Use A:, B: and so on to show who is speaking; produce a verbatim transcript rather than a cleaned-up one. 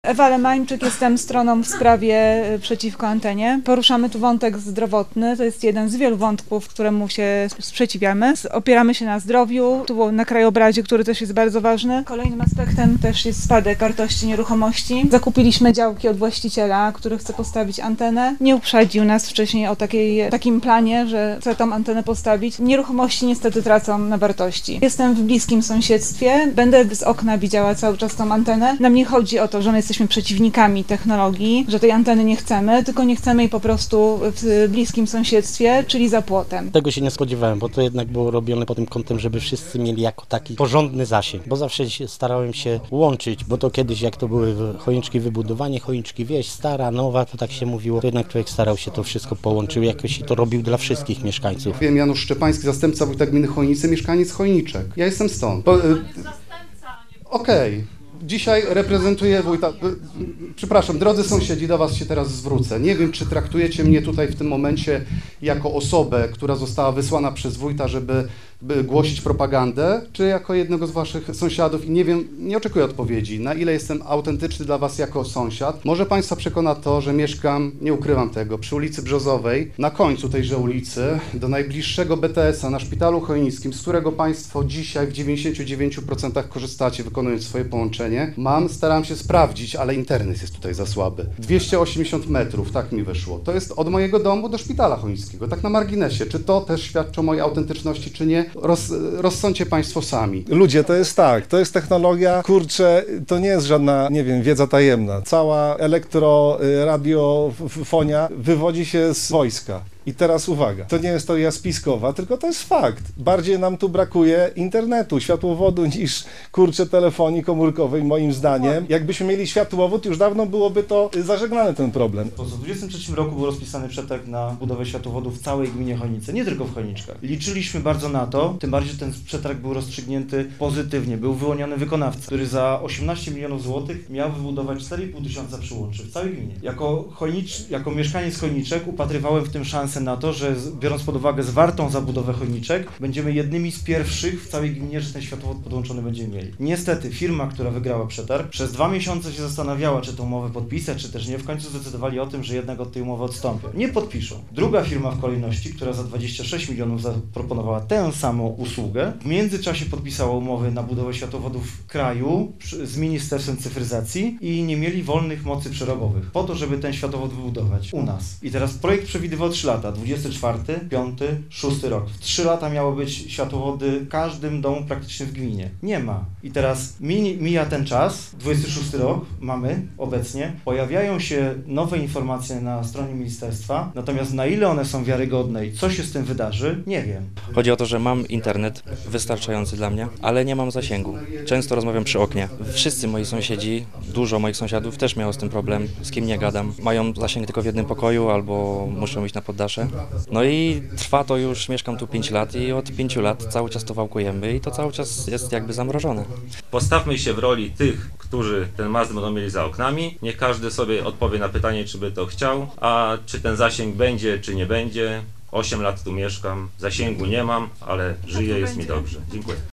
A: Ewa Lemańczyk, jestem stroną w sprawie przeciwko antenie. Poruszamy tu wątek zdrowotny, to jest jeden z wielu wątków, któremu się sprzeciwiamy. Opieramy się na zdrowiu, tu było na krajobrazie, który też jest bardzo ważny. Kolejnym aspektem też jest spadek wartości nieruchomości. Zakupiliśmy działki od właściciela, który chce postawić antenę. Nie uprzedził nas wcześniej o takiej, takim planie, że chce tą antenę postawić. Nieruchomości niestety tracą na wartości. Jestem w bliskim sąsiedztwie, będę z okna widziała cały czas tą antenę. Nam nie chodzi o to, że my jesteśmy przeciwnikami technologii, że tej anteny nie chcemy, tylko nie chcemy jej po prostu w bliskim sąsiedztwie, czyli za płotem.
B: Tego się nie spodziewałem, bo to jednak było robione pod tym kątem, żeby wszyscy mieli jako taki porządny zasięg, bo zawsze się starałem się łączyć, bo to kiedyś jak to były choineczki wybudowanie, choineczki wieś, stara, nowa, to tak się mówiło, to jednak człowiek starał się to wszystko połączył, jakoś i to robił dla wszystkich mieszkańców.
C: Wiem, Janusz Szczepański, zastępca wójta gminy Chojnice, mieszkaniec Chojniczek. Ja jestem stąd. Po, y, Okej. Okay. Dzisiaj reprezentuję wójta. Przepraszam, drodzy sąsiedzi, do was się teraz zwrócę. Nie wiem, czy traktujecie mnie tutaj w tym momencie jako osobę, która została wysłana przez wójta, żeby głosić propagandę, czy jako jednego z waszych sąsiadów i nie wiem, nie oczekuję odpowiedzi, na ile jestem autentyczny dla was jako sąsiad. Może państwa przekona to, że mieszkam, nie ukrywam tego, przy ulicy Brzozowej, na końcu tejże ulicy, do najbliższego B T S a na Szpitalu Chojnickim, z którego państwo dzisiaj w dziewięćdziesięciu dziewięciu procentach korzystacie, wykonując swoje połączenie. Mam, staram się sprawdzić, ale internet jest tutaj za słaby. dwieście osiemdziesiąt metrów, tak mi wyszło. To jest od mojego domu do Szpitala Chojnickiego, tak na marginesie. Czy to też świadczy o mojej autentyczności, czy nie? Roz, rozsądźcie państwo sami.
D: Ludzie, to jest tak, to jest technologia, kurczę, to nie jest żadna, nie wiem, wiedza tajemna. Cała elektroradiofonia wywodzi się z wojska. I teraz uwaga, to nie jest teoria spiskowa, tylko to jest fakt. Bardziej nam tu brakuje internetu, światłowodu niż, kurczę, telefonii komórkowej, moim zdaniem. Jakbyśmy mieli światłowód, już dawno byłoby to zażegnany ten problem.
E: W dwudziestym trzecim roku był rozpisany przetarg na budowę światłowodu w całej gminie Chojnice, nie tylko w Chojniczkach. Liczyliśmy bardzo na to, tym bardziej, że ten przetarg był rozstrzygnięty pozytywnie. Był wyłoniony wykonawca, który za osiemnaście milionów złotych miał wybudować cztery i pół tysiąca przyłączy w całej gminie. Jako, Chojnicz, jako mieszkaniec Chojniczek upatrywałem w tym szansę na to, że biorąc pod uwagę zwartą zabudowę Chojniczek, będziemy jednymi z pierwszych w całej gminie, że ten światłowód podłączony będziemy mieli. Niestety firma, która wygrała przetarg, przez dwa miesiące się zastanawiała, czy tę umowę podpisać, czy też nie. W końcu zdecydowali o tym, że jednak od tej umowy odstąpią. Nie podpiszą. Druga firma w kolejności, która za dwadzieścia sześć milionów zaproponowała tę samą usługę, w międzyczasie podpisała umowy na budowę światłowodów w kraju z Ministerstwem Cyfryzacji i nie mieli wolnych mocy przerobowych po to, żeby ten światłowód wybudować u nas. I teraz projekt przewidywał trzy lata. dwudziesty czwarty, piąty, szósty rok. W trzy lata miało być światłowody w każdym domu praktycznie w gminie. Nie ma. I teraz mini, mija ten czas, dwudziesty szósty rok mamy obecnie, pojawiają się nowe informacje na stronie ministerstwa, natomiast na ile one są wiarygodne i co się z tym wydarzy, nie wiem.
F: Chodzi o to, że mam internet wystarczający dla mnie, ale nie mam zasięgu. Często rozmawiam przy oknie. Wszyscy moi sąsiedzi, dużo moich sąsiadów też miało z tym problem, z kim nie gadam. Mają zasięg tylko w jednym pokoju albo muszą iść na poddasze. No i trwa to już, mieszkam tu pięć lat i od pięciu lat cały czas to wałkujemy i to cały czas jest jakby zamrożone.
G: Postawmy się w roli tych, którzy ten mast będą mieli za oknami. Niech każdy sobie odpowie na pytanie, czy by to chciał, a czy ten zasięg będzie, czy nie będzie. osiem lat tu mieszkam, zasięgu nie mam, ale żyję, jest mi dobrze. Dziękuję.